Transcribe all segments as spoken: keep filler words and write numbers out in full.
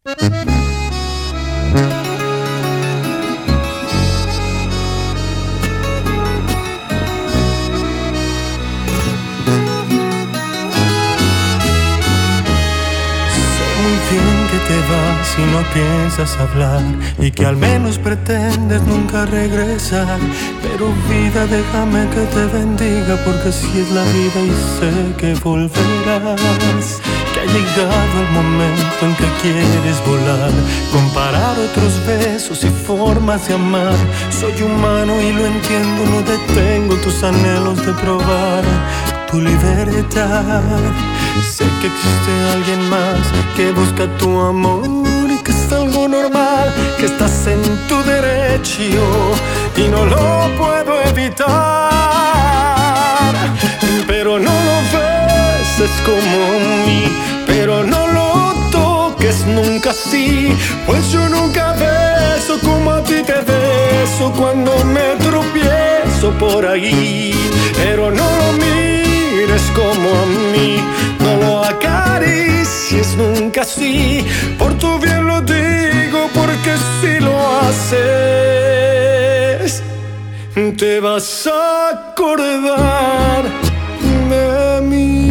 Bien que te vas y no piensas hablar, y que al menos pretendes nunca regresar. Pero vida, déjame que te bendiga, porque así es la vida y sé que volverás. Que ha llegado el momento en que quieres volar, comparar otros besos y formas de amar. Soy humano y lo entiendo, no detengo tus anhelos de probar tu libertad. Sé que existe alguien más que busca tu amor y que es algo normal, que estás en tu derecho y no lo puedo evitar. Pero no lo beses como a mí, pero no lo toques nunca así, pues yo nunca beso como a ti te beso cuando me tropiezo por ahí. Pero no lo mires como a mí, no lo acaricies nunca así, por tu bien lo digo, porque si lo haces te vas a acordar de mí.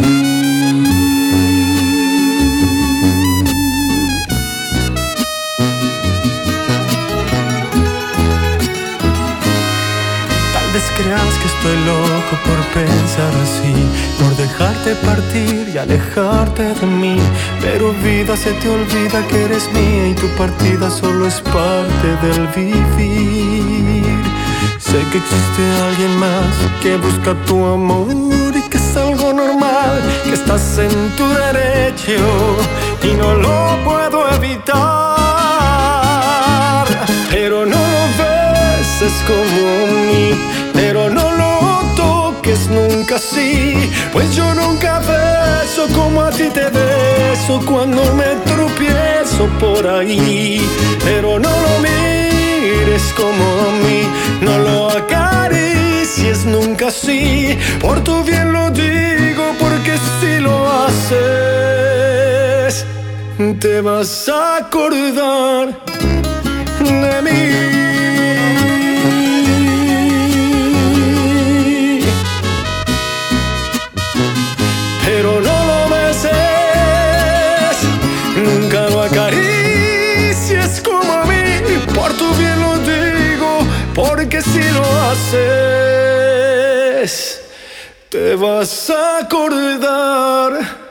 Tal vez creas que estoy loco por pensar así, por dejarte partir y alejarte de mí. Pero vida, se te olvida que eres mía y tu partida solo es parte del vivir. Sé que existe alguien más que busca tu amor y que es algo normal, que estás en tu derecho y no lo puedo evitar. Pero no lo beses como a mí, pero no lo toques nunca así, pues yo nunca beso como a ti te beso cuando me tropiezo por ahí. Pero no lo mires como a mí, no lo acaricies nunca así, por tu bien lo digo, porque si lo haces te vas a acordar de mí. Pero no lo beses, nunca lo acaricies como a mí, por tu bien lo digo, porque si lo haces te vas a acordar